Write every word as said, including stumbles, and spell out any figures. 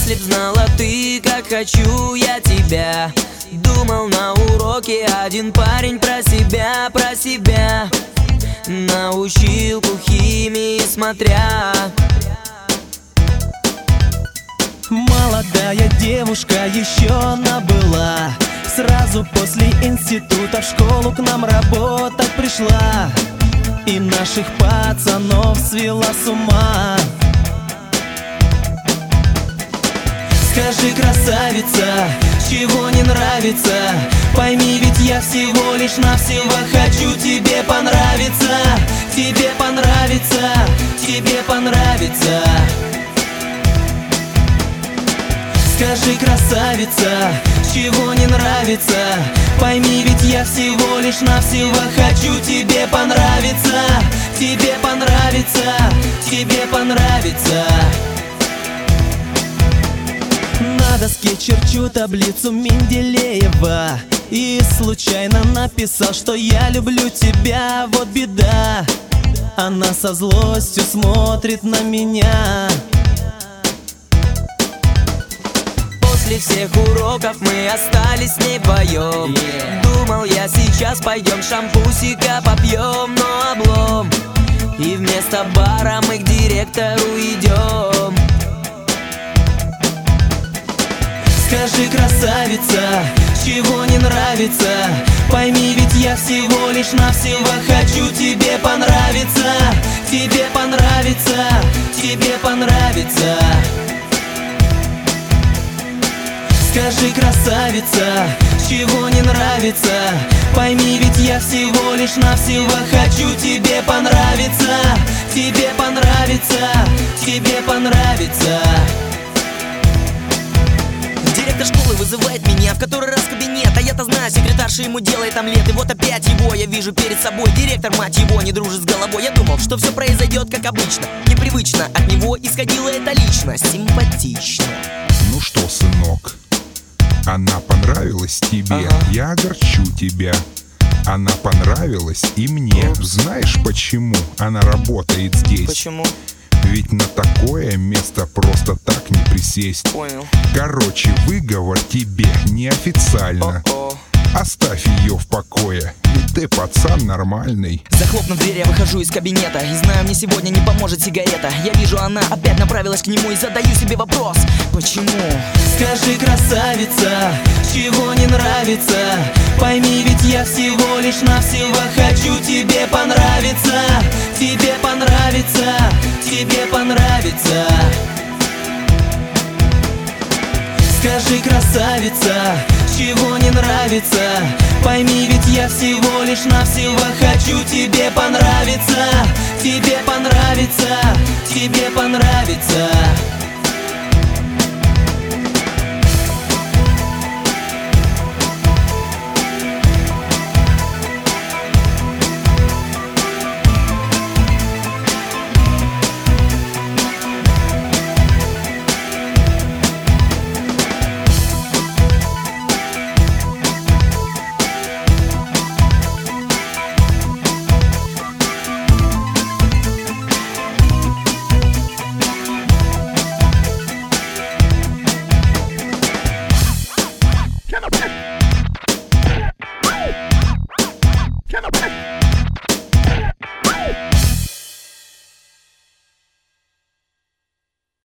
Если б знала ты, как хочу я тебя. Думал на уроке один парень про себя, про себя. На училку химии смотря. Молодая девушка еще она была. Сразу после института в школу к нам работать пришла. И наших пацанов свела с ума. Скажи, красавица, чего не нравится? Пойми, ведь я всего лишь навсего хочу тебе понравиться. Тебе понравится, тебе понравится. Скажи, красавица, чего не нравится? Пойми, ведь я всего лишь навсего хочу тебе понравиться. Тебе понравится, тебе понравится. На доске черчу таблицу Менделеева и случайно написал, что я люблю тебя, вот беда. Она со злостью смотрит на меня. После всех уроков мы остались с ней вдвоем. yeah. Думал я, сейчас пойдем шампусика попьем, но облом. И вместо бара мы к директору идем. Скажи, красавица, чего не нравится? Пойми, ведь я всего лишь навсего хочу тебе понравиться. Тебе понравится, тебе понравится. Скажи, красавица, чего не нравится? Пойми, ведь я всего лишь навсего хочу тебе понравиться. Тебе понравится, тебе понравится. Директор школы вызывает меня в который раз в кабинет. А я-то знаю, секретарша ему делает омлет. И вот опять его я вижу перед собой. Директор, мать его, не дружит с головой. Я думал, что все произойдет как обычно. Непривычно, от него исходила эта личность. Симпатично. Ну что, сынок, она понравилась тебе, ага. Я огорчу тебя. Она понравилась и мне. Знаешь, почему она работает здесь? Почему? Ведь на такое место просто так не присесть. Понял. Короче, выговор тебе неофициально. О-о. Оставь ее в покое, ведь ты пацан нормальный. Захлопнув дверь, я выхожу из кабинета. И знаю, мне сегодня не поможет сигарета. Я вижу, она опять направилась к нему. И задаю себе вопрос, почему? Скажи, красавица, чего не нравится? Пойми, ведь я всего лишь навсего хочу тебе понравиться. Тебе понравится, тебе понравится. Скажи, красавица, чего не нравится? Пойми, ведь я всего лишь навсего хочу тебе понравиться. Тебе понравится, тебе понравится.